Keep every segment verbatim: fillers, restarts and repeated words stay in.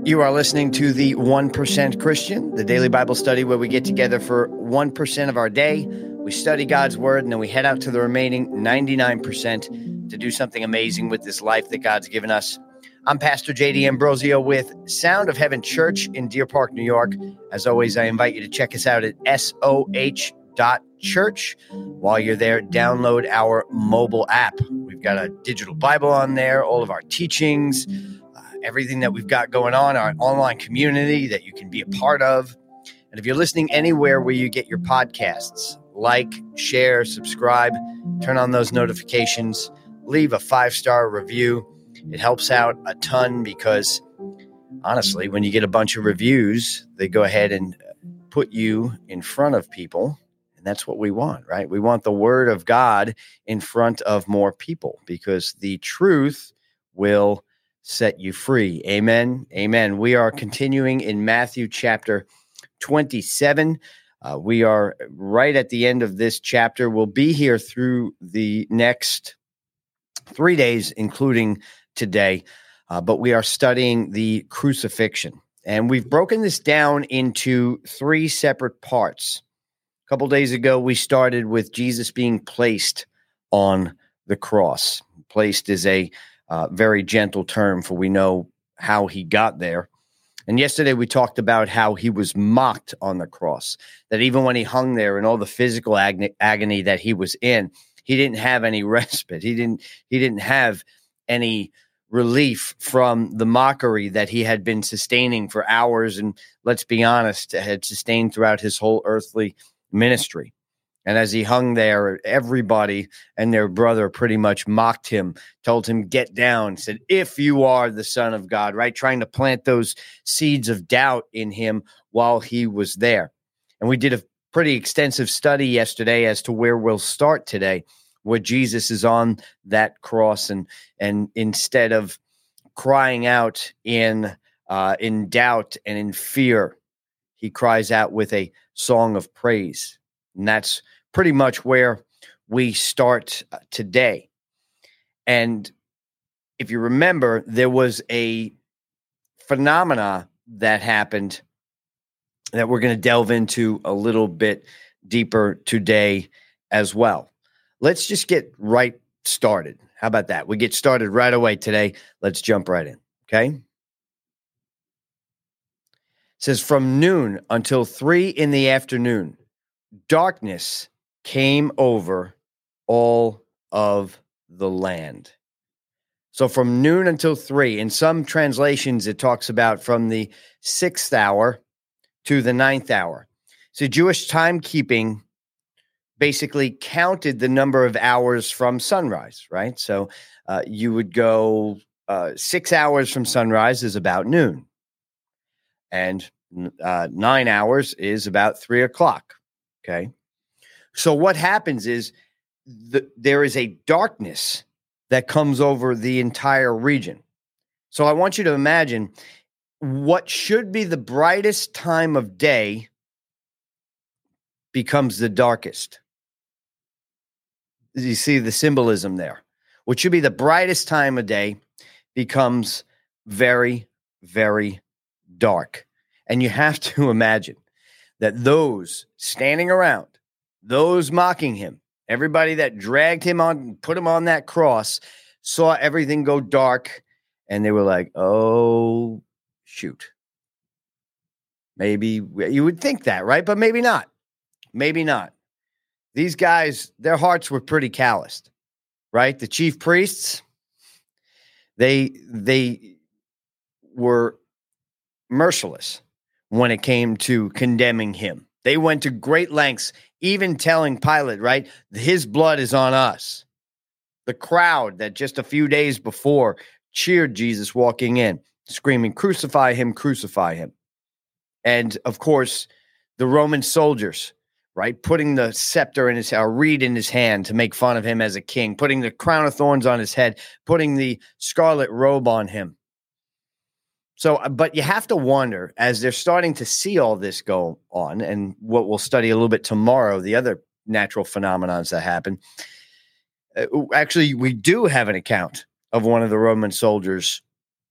You are listening to the one percent Christian, the daily Bible study where we get together for one percent of our day. We study God's word, and then we head out to the remaining ninety-nine percent to do something amazing with this life that God's given us. I'm Pastor J D Ambrosio with Sound of Heaven Church in Deer Park, New York. As always, I invite you to check us out at S O H dot church. While you're there, download our mobile app. We've got a digital Bible on there, all of our teachings, everything that we've got going on, our online community that you can be a part of. And if you're listening anywhere where you get your podcasts, like, share, subscribe, turn on those notifications, leave a five-star review. It helps out a ton because, honestly, when you get a bunch of reviews, they go ahead and put you in front of people. And that's what we want, right? We want the word of God in front of more people because the truth will set you free. Amen. Amen. We are continuing in Matthew chapter twenty-seven. Uh, we are right at the end of this chapter. We'll be here through the next three days, including today. Uh, but we are studying the crucifixion. And we've broken this down into three separate parts. A couple days ago, we started with Jesus being placed on the cross. Placed is a Uh, very gentle term, for we know how he got there. And yesterday we talked about how he was mocked on the cross, that even when he hung there and all the physical ag- agony that he was in, he didn't have any respite. He didn't, he didn't have any relief from the mockery that he had been sustaining for hours. And let's be honest, had sustained throughout his whole earthly ministry. And as he hung there, everybody and their brother pretty much mocked him, told him, get down, said, if you are the Son of God, right? Trying to plant those seeds of doubt in him while he was there. And we did a pretty extensive study yesterday as to where we'll start today, where Jesus is on that cross. And, and instead of crying out in, uh, in doubt and in fear, he cries out with a song of praise. And that's pretty much where we start today. And if you remember, there was a phenomena that happened that we're going to delve into a little bit deeper today as well. Let's just get right started. How about that? We get started right away today. Let's jump right in, okay? It says, from noon until three in the afternoon, darkness came over all of the land. So from noon until three, in some translations, it talks about from the sixth hour to the ninth hour. So Jewish timekeeping basically counted the number of hours from sunrise, right? So uh, you would go uh, six hours from sunrise is about noon. And uh, nine hours is about three o'clock, okay? So what happens is the, there is a darkness that comes over the entire region. So I want you to imagine what should be the brightest time of day becomes the darkest. You see the symbolism there. What should be the brightest time of day becomes very, very dark. And you have to imagine that those standing around, those mocking him, everybody that dragged him on, put him on that cross, saw everything go dark, and they were like, oh, shoot. Maybe you would think that, right? But maybe not. Maybe not. These guys, their hearts were pretty calloused, right? The chief priests, they, they were merciless when it came to condemning him. They went to great lengths, even telling Pilate, right, his blood is on us. The crowd that just a few days before cheered Jesus walking in, screaming, crucify him, crucify him. And, of course, the Roman soldiers, right, putting the scepter in his, or reed in his hand to make fun of him as a king, putting the crown of thorns on his head, putting the scarlet robe on him. So, but you have to wonder, as they're starting to see all this go on, and what we'll study a little bit tomorrow, the other natural phenomenons that happen. Uh, actually, we do have an account of one of the Roman soldiers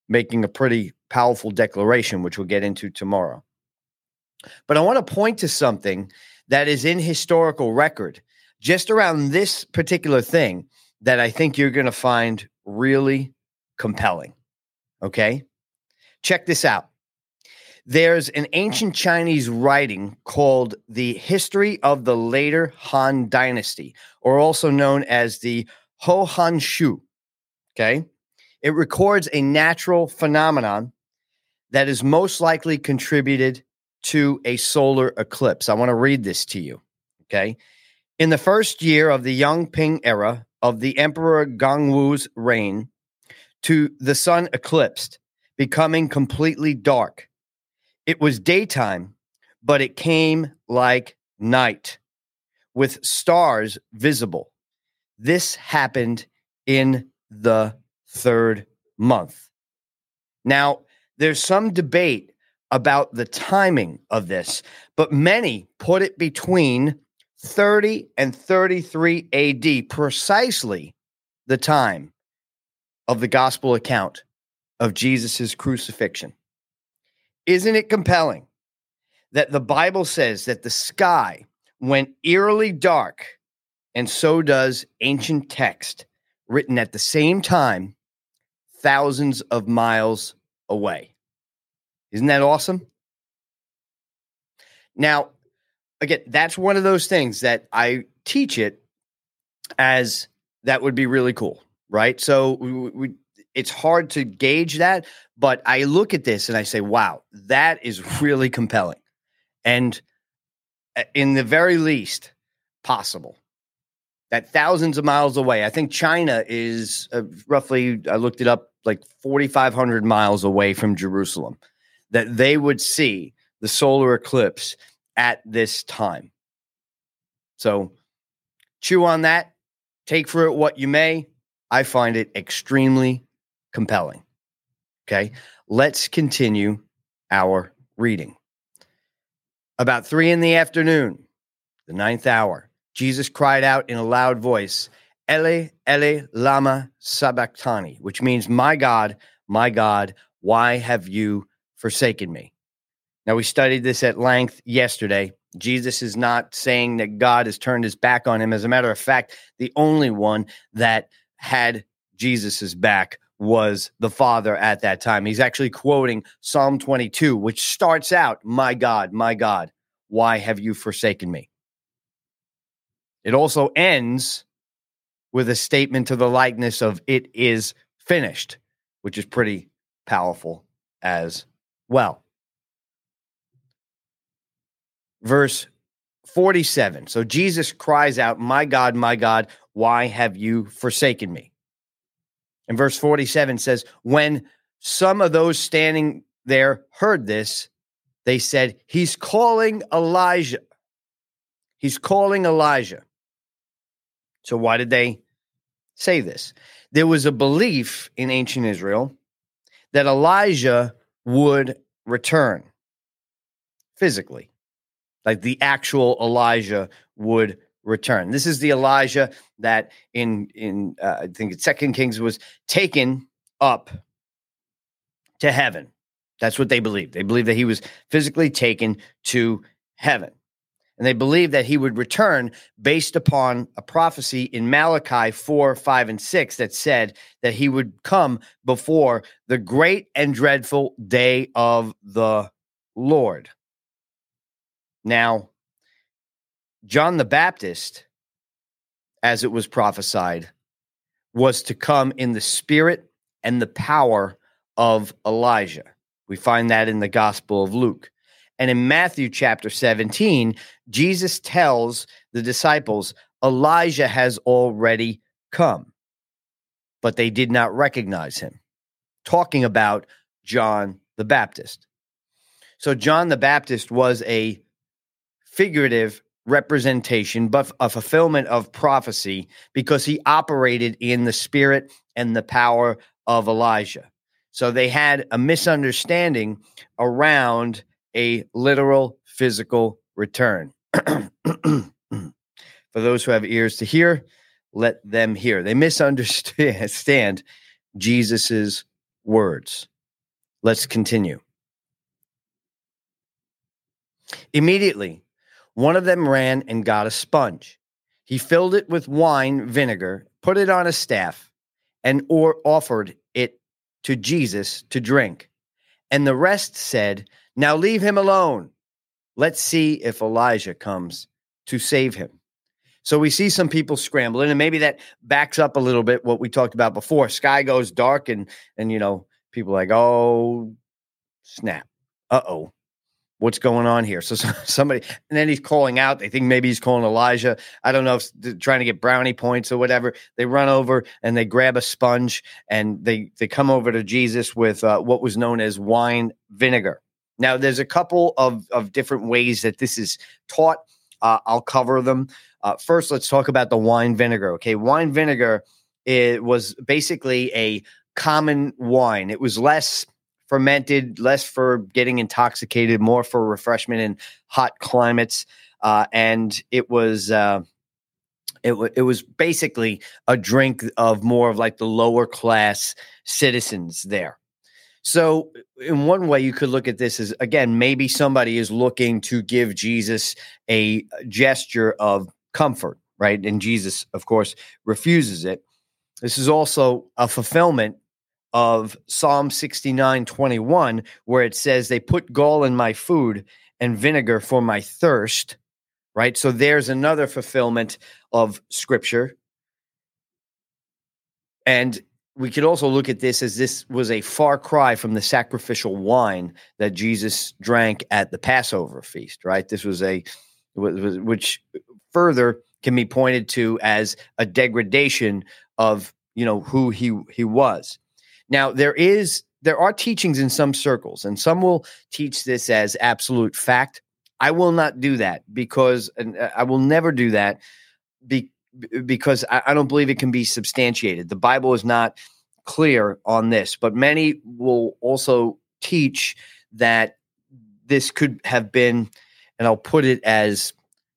making a pretty powerful declaration, which we'll get into tomorrow. But I want to point to something that is in historical record just around this particular thing that I think you're going to find really compelling. Okay? Check this out. There's an ancient Chinese writing called The History of the Later Han Dynasty, or also known as the Ho Han Shu. Okay? It records a natural phenomenon that is most likely contributed to a solar eclipse. I want to read this to you. Okay? In the first year of the Yongping era of the Emperor Gongwu's reign, to the sun eclipsed, becoming completely dark. It was daytime, but it came like night, with stars visible. This happened in the third month. Now, there's some debate about the timing of this, but many put it between thirty and thirty-three A D, precisely the time of the gospel account of Jesus' crucifixion. Isn't it compelling that the Bible says that the sky went eerily dark, and so does ancient text written at the same time, thousands of miles away? Isn't that awesome? Now, again, that's one of those things that I teach it as that would be really cool, right? So we, we, it's hard to gauge that, but I look at this and I say, wow, that is really compelling. And in the very least possible, that thousands of miles away, I think China is uh, roughly, I looked it up, like forty-five hundred miles away from Jerusalem, that they would see the solar eclipse at this time. So chew on that, take for it what you may. I find it extremely compelling. Okay, let's continue our reading. About three in the afternoon, the ninth hour, Jesus cried out in a loud voice, Ele, Ele, lama sabachthani, which means, my God, my God, why have you forsaken me? Now, we studied this at length yesterday. Jesus is not saying that God has turned his back on him. As a matter of fact, the only one that had Jesus's back was the Father at that time. He's actually quoting Psalm twenty-two, which starts out, my God, my God, why have you forsaken me? It also ends with a statement to the likeness of it is finished, which is pretty powerful as well. Verse forty-seven. So Jesus cries out, my God, my God, why have you forsaken me? And verse forty-seven says, when some of those standing there heard this, they said, he's calling Elijah. He's calling Elijah. So why did they say this? There was a belief in ancient Israel that Elijah would return physically, like the actual Elijah would return. This is the Elijah that in in uh, I think it's Second Kings was taken up to heaven. That's what they believed. They believed that he was physically taken to heaven. And they believed that he would return based upon a prophecy in Malachi four, five, and six that said that he would come before the great and dreadful day of the Lord. Now, John the Baptist, as it was prophesied, was to come in the spirit and the power of Elijah. We find that in the Gospel of Luke. And in Matthew chapter seventeen, Jesus tells the disciples, Elijah has already come, but they did not recognize him, talking about John the Baptist. So John the Baptist was a figurative representation, but a fulfillment of prophecy because he operated in the spirit and the power of Elijah. So they had a misunderstanding around a literal physical return. For those who have ears to hear, let them hear. They misunderstand Jesus's words. Let's continue. Immediately, one of them ran and got a sponge. He filled it with wine vinegar, put it on a staff, and or offered it to Jesus to drink. And the rest said, "Now leave him alone. Let's see if Elijah comes to save him." So we see some people scrambling, and maybe that backs up a little bit what we talked about before. Sky goes dark, and and you know, people are like, oh, snap. Uh-oh. What's going on here? So somebody, and then he's calling out. They think maybe he's calling Elijah. I don't know if they're trying to get brownie points or whatever. They run over and they grab a sponge and they they come over to Jesus with uh, what was known as wine vinegar. Now, there's a couple of, of different ways that this is taught. Uh, I'll cover them. Uh, first, let's talk about the wine vinegar. Okay, wine vinegar, it was basically a common wine. It was less fermented, less for getting intoxicated, more for refreshment in hot climates. Uh, and it was uh, it, w- it was basically a drink of more of like the lower class citizens there. So in one way you could look at this as, again, maybe somebody is looking to give Jesus a gesture of comfort, right? And Jesus, of course, refuses it. This is also a fulfillment of Psalm sixty-nine twenty-one, where it says, "They put gall in my food and vinegar for my thirst," right? So there's another fulfillment of Scripture. And we could also look at this as this was a far cry from the sacrificial wine that Jesus drank at the Passover feast, right? This was a, which further can be pointed to as a degradation of, you know, who he he was. Now, there is there are teachings in some circles, and some will teach this as absolute fact. I will not do that because, and I will never do that be, because I, I don't believe it can be substantiated. The Bible is not clear on this, but many will also teach that this could have been, and I'll put it as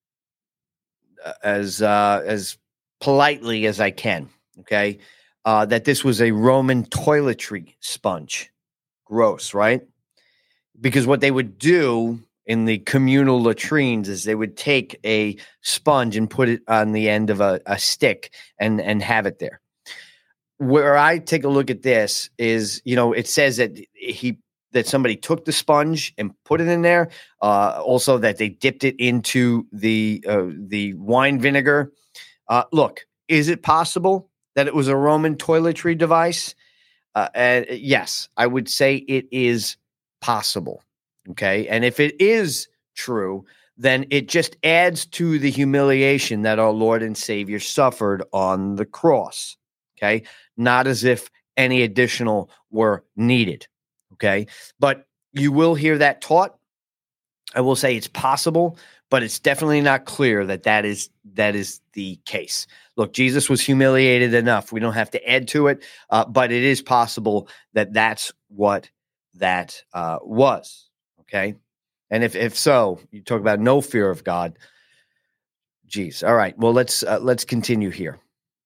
as uh, as politely as I can, okay, uh, that this was a Roman toiletry sponge. Gross, right? Because what they would do in the communal latrines is they would take a sponge and put it on the end of a, a stick and, and have it there. Where I take a look at this is, you know, it says that he that somebody took the sponge and put it in there. Uh, also, that they dipped it into the uh, the wine vinegar. Uh, look, is it possible that it was a Roman toiletry device? Uh, and yes, I would say it is possible. Okay, and if it is true, then it just adds to the humiliation that our Lord and Savior suffered on the cross. Okay, not as if any additional were needed. Okay, but you will hear that taught. I will say it's possible, but it's definitely not clear that that is that is the case. Look, Jesus was humiliated enough. We don't have to add to it, uh, but it is possible that that's what that uh, was. Okay, and if if so, you talk about no fear of God. Geez, all right. Well, let's uh, let's continue here.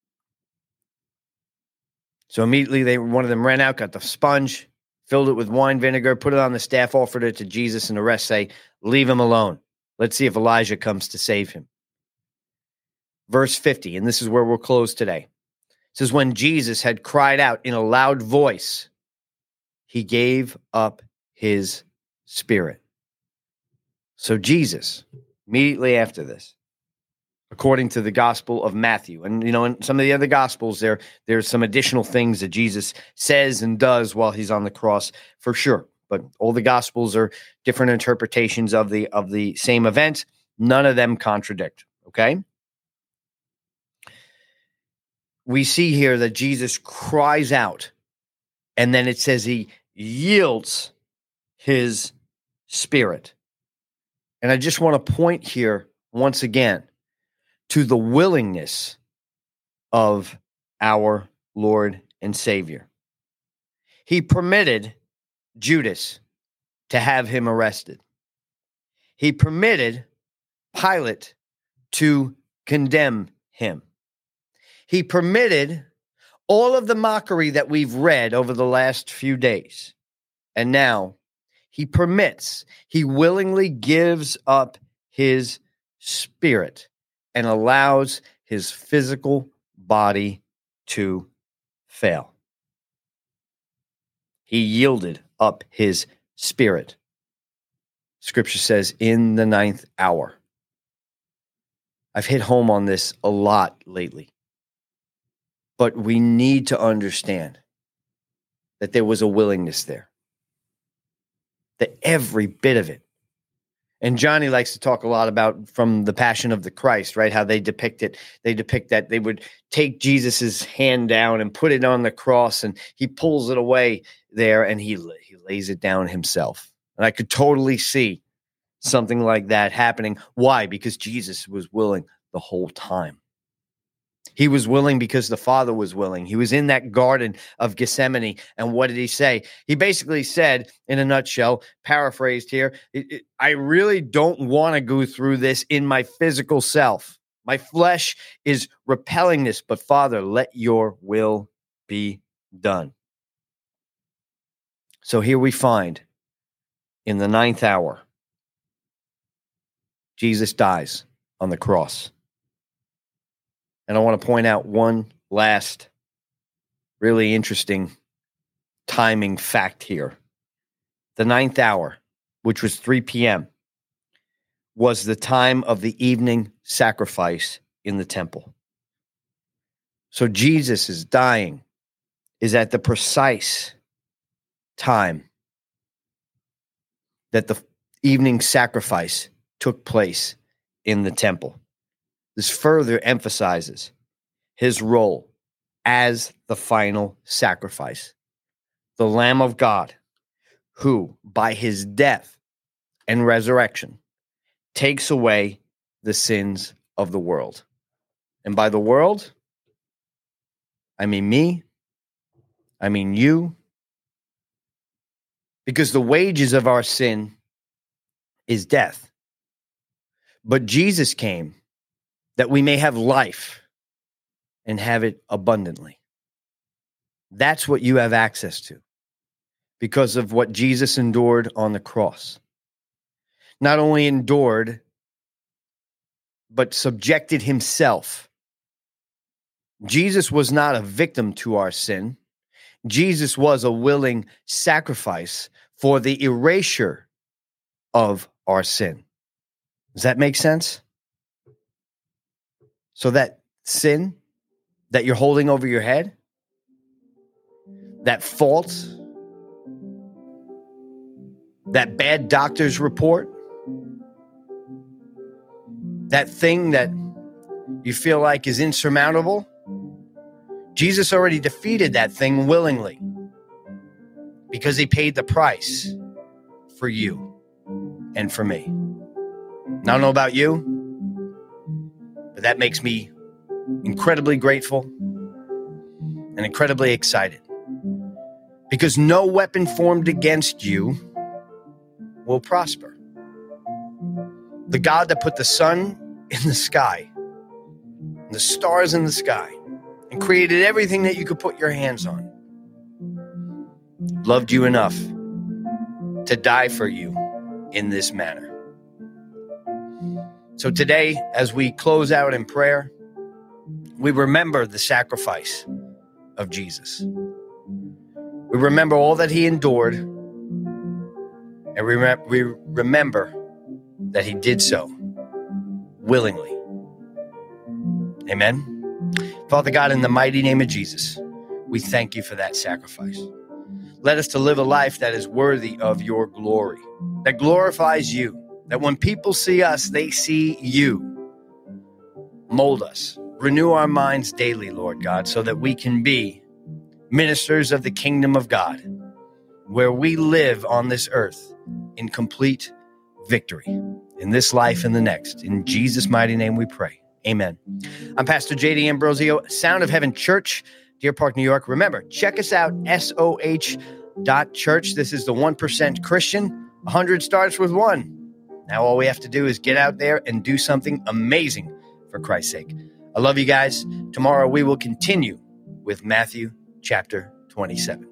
So immediately they one of them ran out, got the sponge, filled it with wine vinegar, put it on the staff, offered it to Jesus, and the rest say, "Leave him alone. Let's see if Elijah comes to save him." Verse fifty, and this is where we'll close today. It says, "When Jesus had cried out in a loud voice, he gave up his spirit." So Jesus, immediately after this, according to the Gospel of Matthew, and you know, in some of the other Gospels, there there's some additional things that Jesus says and does while he's on the cross, for sure. But all the Gospels are different interpretations of the of the same event. None of them contradict. Okay. We see here that Jesus cries out, and then it says he yields his spirit. And I just want to point here once again to the willingness of our Lord and Savior. He permitted Judas to have him arrested. He permitted Pilate to condemn him. He permitted all of the mockery that we've read over the last few days. And now he permits, he willingly gives up his spirit and allows his physical body to fail. He yielded up his spirit. Scripture says in the ninth hour. I've hit home on this a lot lately, but we need to understand that there was a willingness there, that every bit of it. And Johnny likes to talk a lot about from the Passion of the Christ, right? How they depict it. They depict that they would take Jesus's hand down and put it on the cross, and he pulls it away there and he, he lays it down himself. And I could totally see something like that happening. Why? Because Jesus was willing the whole time. He was willing because the Father was willing. He was in that Garden of Gethsemane. And what did he say? He basically said, in a nutshell, paraphrased here, I really don't want to go through this in my physical self. My flesh is repelling this, but Father, let your will be done. So here we find in the ninth hour, Jesus dies on the cross. And I want to point out one last really interesting timing fact here. The ninth hour, which was three p.m., was the time of the evening sacrifice in the temple. So Jesus is dying is at the precise time that the evening sacrifice took place in the temple. This further emphasizes his role as the final sacrifice, the Lamb of God, who by his death and resurrection takes away the sins of the world. And by the world, I mean me, I mean you, because the wages of our sin is death. But Jesus came that we may have life and have it abundantly. That's what you have access to because of what Jesus endured on the cross. Not only endured, but subjected himself. Jesus was not a victim to our sin. Jesus was a willing sacrifice for the erasure of our sin. Does that make sense? So that sin that you're holding over your head, that fault, that bad doctor's report, that thing that you feel like is insurmountable, Jesus already defeated that thing willingly because he paid the price for you and for me. Now, I don't know about you, but that makes me incredibly grateful and incredibly excited because no weapon formed against you will prosper. The God that put the sun in the sky, and the stars in the sky, and created everything that you could put your hands on, loved you enough to die for you in this manner. So today, as we close out in prayer, we remember the sacrifice of Jesus. We remember all that he endured, and we, rem- we remember that he did so willingly. Amen. Father God, in the mighty name of Jesus, we thank you for that sacrifice. Let us to live a life that is worthy of your glory, that glorifies you, that when people see us, they see you. Mold us, renew our minds daily, Lord God, so that we can be ministers of the kingdom of God, where we live on this earth in complete victory, in this life and the next. In Jesus' mighty name we pray. Amen. I'm Pastor J D Ambrosio, Sound of Heaven Church, Deer Park, New York. Remember, check us out, S O H dot church. This is the one percent Christian. one hundred starts with one. Now all we have to do is get out there and do something amazing for Christ's sake. I love you guys. Tomorrow we will continue with Matthew chapter twenty-seven.